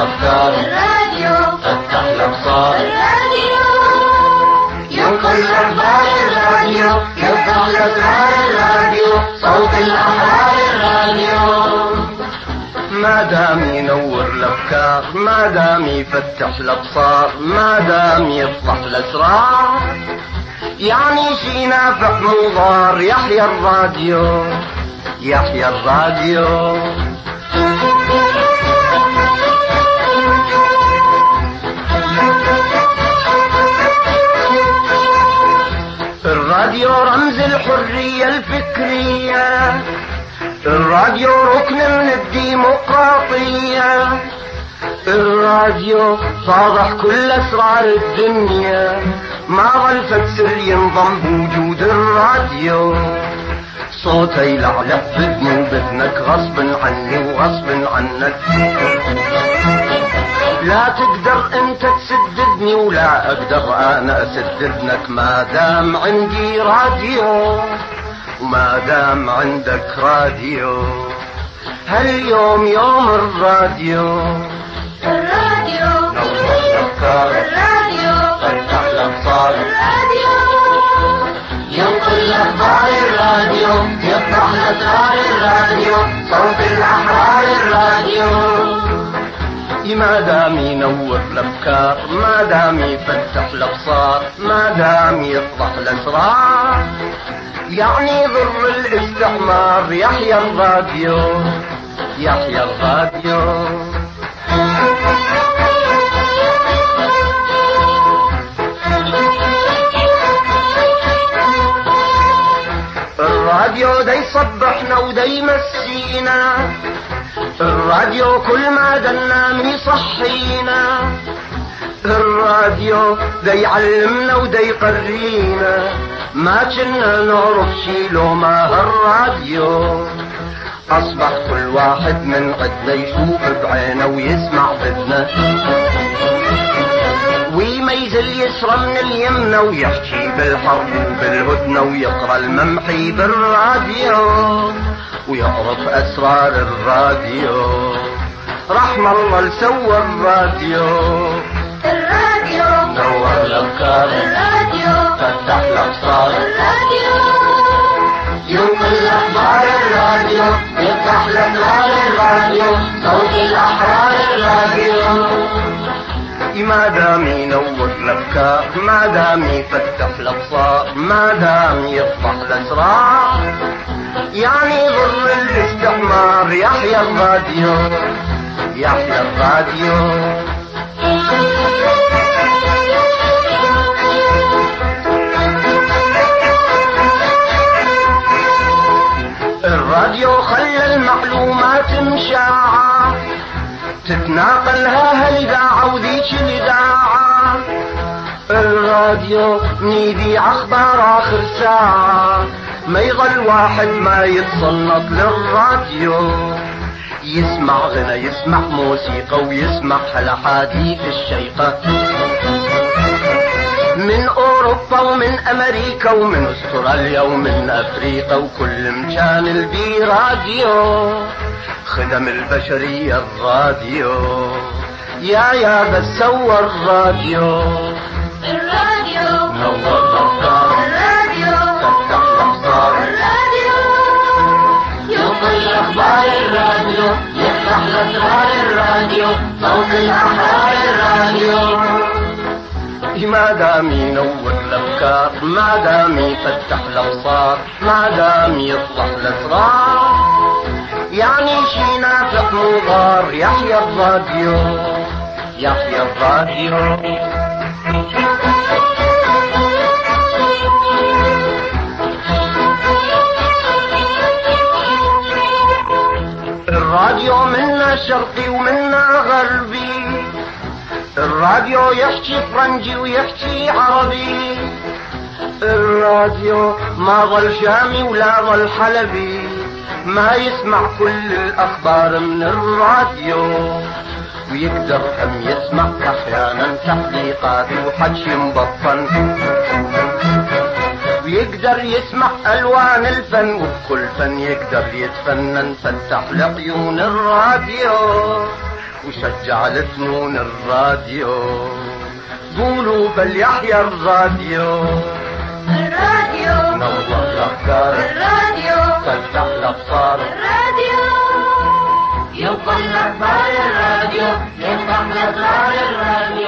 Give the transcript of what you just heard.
الأفكار الراديو، فتح الأبصار الراديو، ينقل أخبار الراديو، يفتح الأسرار الراديو، صوت الأحرار الراديو. ما دام ينور الأفكار، ما دام يفتح الأبصار، ما دام يفضح الأسرار، يعني شي نافع مضار. يحيى الراديو، يحيى الراديو. الراديو رمز الحرية الفكرية، الراديو ركن من الديمقراطية، الراديو فاضح كل أسرار الدنيا، ما ظل سر ينضم بوجود الراديو. صوته يلعلع بذني وبذنك، غصب عني وغصب عنك، لا تقدر انت تسددني ولا اقدر انا اسد اذنك، ما دام عندي راديو وما دام عندك راديو. هاليوم يوم الراديو، الراديو نور الافكار الراديو، فتح الابصار الراديو، ينقل أخبار الراديو، يفتح الأسرار الراديو، صوت الأحرار الراديو. ما دام ينور الافكار، ما دام يفتح الابصار، ما دام يفضح الاسرار، يعني ضر الاستعمار. يحيى الراديو، يحيى الراديو. الراديو دا يصبحنا ودا يمسينا، الراديو كل ما دنا يصحينا، الراديو دا يعلمنا ودا يقرينا، ما كنا نعرف شي لو ما هالراديو. أصبح كل واحد من عدنا يشوف بعينه ويسمع بذنه، ويميز اليسرى من اليمنى، ويحكي بالحرب وبالهدنة، ويقرأ الممحي بالراديو، ويعرف أسرار الراديو. رحم الله لسوى الراديو، الراديو نور الأفكار الراديو، فتح الأبصار الراديو، ينقل أخبار الراديو، يفتح الأسرار الراديو، صوت الأحرار الراديو. ما دام ينور الأفكار، ما دام يفتح الأبصار، ما دام يفضح الأسرار، يعني ضر الاستعمار. يحيى الراديو، يحيى الراديو. الراديو خلى المعلومات مشاعة، تتناقلها هالإذاعة وذيك الإذاعة. الراديو نيدي أخبار آخر ساعة، ما يظل واحد ما يتصنط للراديو. يسمع غنى، يسمع موسيقى، ويسمع الأحاديث الشيقة من أوروبا ومن أمريكا ومن أستراليا ومن أفريقا، وكل مكان البي راديو. خدم البشرية الراديو، يا بس سوى الراديو. الراديو نور الأفكار، الراديو، فتح الأبصار الراديو، ينقل أخبار الراديو، يفتح الأسرار الراديو، صوت الأحرار الراديو. ما دام ينور الأفكار، ما دام يفتح الأبصار، ما دام يفضح الأسرار، يعني شي نافع مضار. يحيى الراديو، يحيى الراديو. الراديو منا شرقي ومنا غربي، الراديو يحكي فرنجي ويحكي عربي، الراديو ما ظل شامي ولا ظل حلبي، ما يسمع كل الأخبار من الراديو. ويقدر هم يسمع أحيانا تحقيقات وحكي مبطن، ويقدر يسمع ألوان الفن، وبكل فن يقدر يتفنن. فتح لعيون الراديو وشجع الفنون الراديو. قولوا بل يحيى الراديو، الراديو نور الأفكار، الراديو فتح الأبصار، الراديو يوصل الأخبار، الراديو يفتح الأسرار، الراديو